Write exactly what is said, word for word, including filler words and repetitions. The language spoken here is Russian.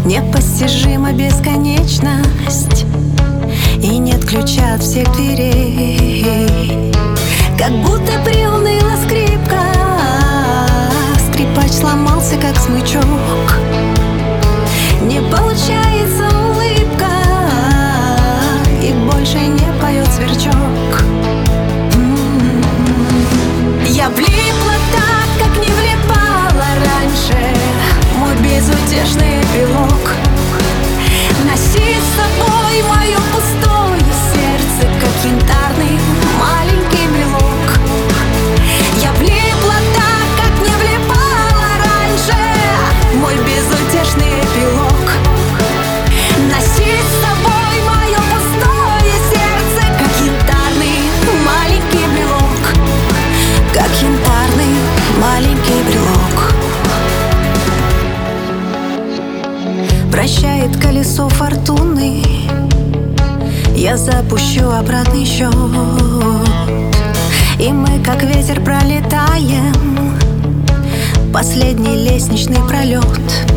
Непостижима бесконечность, и нет ключа от всех дверей. Как будто приуныла скрипка, скрипач сломался, как смычок. Не получается улыбка, и больше не поет сверчок. Я влипла так, как не влипала раньше. Мой безутешный эпилог. Носить с собой мое пустое сердце, как янтарный маленький брелок. Я влипла так, как не влипала раньше. Мой безутешный эпилог. Носить с собой мое пустое сердце, как янтарный маленький брелок. Как янтарный маленький брелок. Прощает колесо фортуны, я запущу обратный счет, и мы, как ветер, пролетаем последний лестничный пролет.